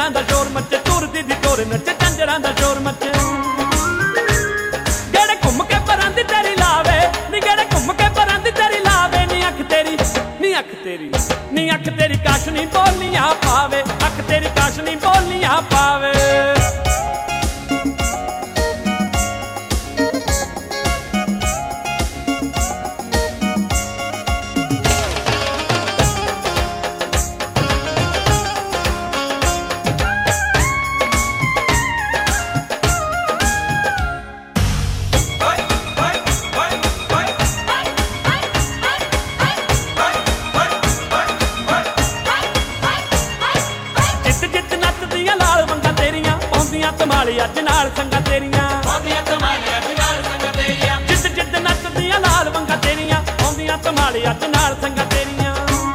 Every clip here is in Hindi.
झंजरां दा शोर मचे, तुरदी दी टोर नचे झंजरां दा शोर मचे। गेड़े घुम के परां दी तेरी लावे नी, गेड़े घुम के परां दी तेरी लावे नी अख तेरी, नी अख तेरी, नी अख तेरी काश नी बोलियां पावे, अख तेरी काश नी बोलियां पावे। तमाली अज नाल संगा तेरियां, जिद जिद नचदियां लाल वंगा तेरियां, आउंदियां तमाली अज नाल संगा तेरियां।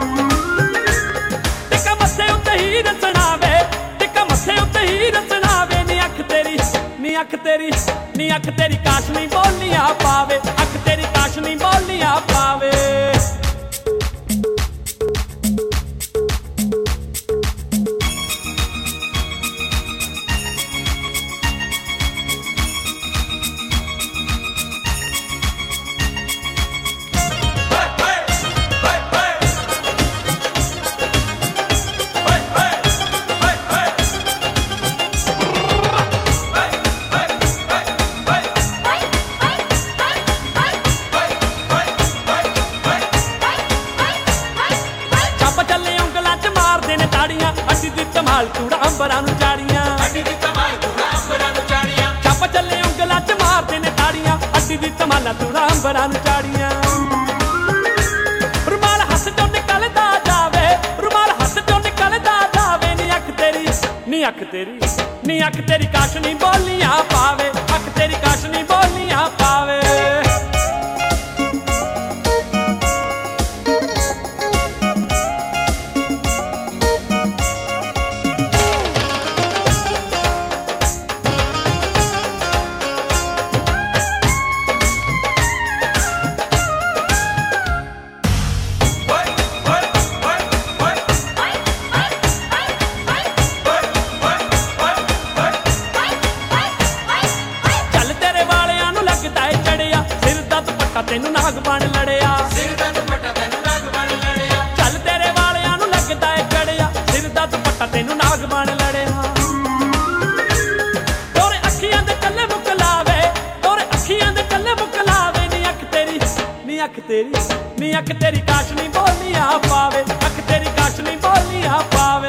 टिका मत्थे उत्ते ही रचना वे, टिका मत्थे उत्ते ही रचना वे नी अख तेरी, नी अख तेरी, नी अख तेरी काश नी बोलियां पावे, अख तेरी काश नी बोलियां पावे। धमाल चूड़ा अंबरां नूं चाड़ियां, अड्डी दी धमाल चूड़ा अंबरां नूं चाड़ियां, चप चले उंगलां च मारदे ने ताड़ियां, अड्डी दी धमाल चूड़ा अंबरां नूं चाड़ियां। रुमाल हत्थ चों निकलदा जावे, रुमाल हत्थ चों निकलदा जावे नी अख तेरी, नी अख तेरी, नी अख तेरी काश नी बोलियां पावे, अख तेरी काश नी बोलियां पावे। तेनू नाग बन लड़िया, सिर दा दुपट्टा तेनू नाग बन लड़िया, चल तेरे वालियां नू लगदा है चढ़िया, सिर दा दुपट्टा तेनू नाग बन लड़िया। तोरे अखियां दे कल्ले मुकलावे, तोरे अखियां दे कल्ले मुकलावे नी अख तेरी, नी अख तेरी, नी अख तेरी काश नी बोलियां पावे, अख तेरी काश नी बोलियां पावे।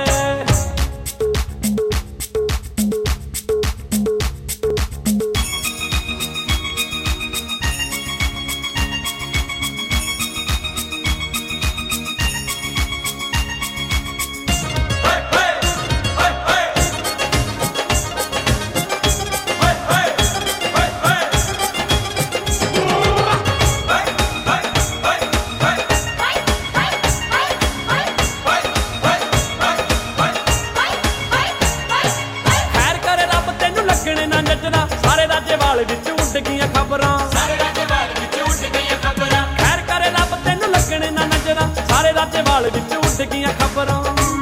सारे राज्य वाल विच उड़ गईयां खबरां, सारे राज्य वाल विच उड़ गईयां खबरां, खैर करे रब तेनू लगणे ना नजरां, सारे राज्य वाल विच उड़ गईयां खबरां।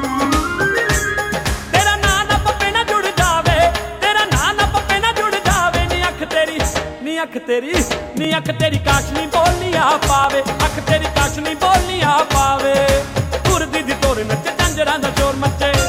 तेरा नां ना पप्पे ना जुड़ जावे, तेरा नां ना पप्पे ना जुड़ जावे नी अख तेरी, नी अख तेरी, नी अख तेरी काश नी बोलियां पावे, अख तेरी काश नी बोलियां पावे। तुरदी दी टोर नचे झंजरां दा शोर मचे।